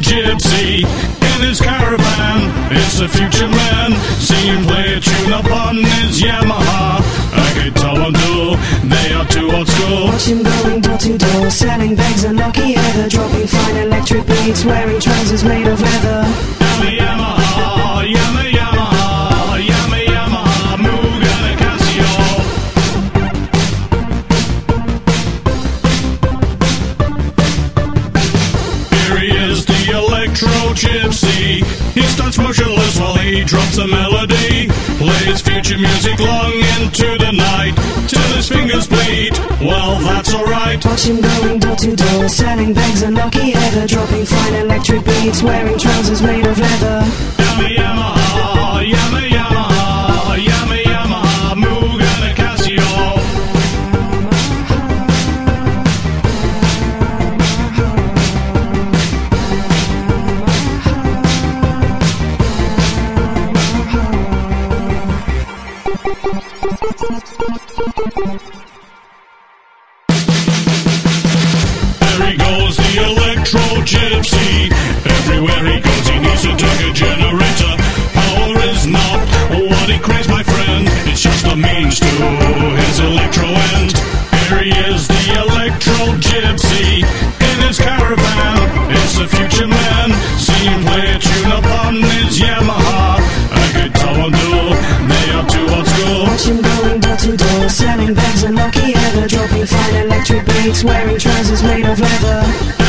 gypsy in his caravan. It's the future man, see him play a tune upon his Yamaha. A guitar and duel, they are too old school. Watch him going door to door, selling bags of lucky heather, dropping fine electric beats, wearing trousers made of leather. Yamaha, Yamaha, Yamaha, Moog and a Casio. Here he is, the electro gypsy. He stands motionless while he drops a melody, plays future music long into the night, till his fingers bleed. Well, that's alright. Watch him going door to door, selling bags of lucky heather, dropping fine electric beats, wearing trousers made of leather. Yamaha, Yamaha, Yamaha, Moog and a Casio. There he goes, the electro gypsy. Everywhere he goes, he needs to take a generator. Power is not what he craves, my friend. It's just a means to his electro end. Here he is, the electro gypsy in his caravan. It's the future man. See him play a tune upon his Yamaha. A guitar and duel, they are too old school. Watch him going door to door, selling bags of lucky heather, dropping fine electric beats, wearing trousers made of leather.